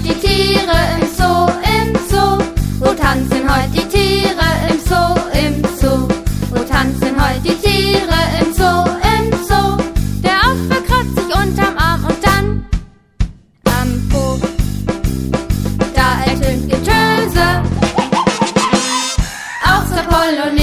heut die Tiere im Zoo, im Zoo? Wo tanzen heut die Tiere im Zoo, im Zoo? Wo tanzen heut die Tiere im Zoo, im Zoo? Der Affe kratzt sich unterm Arm und dann am Po. Da ertönt Getöse aus der Polonaise.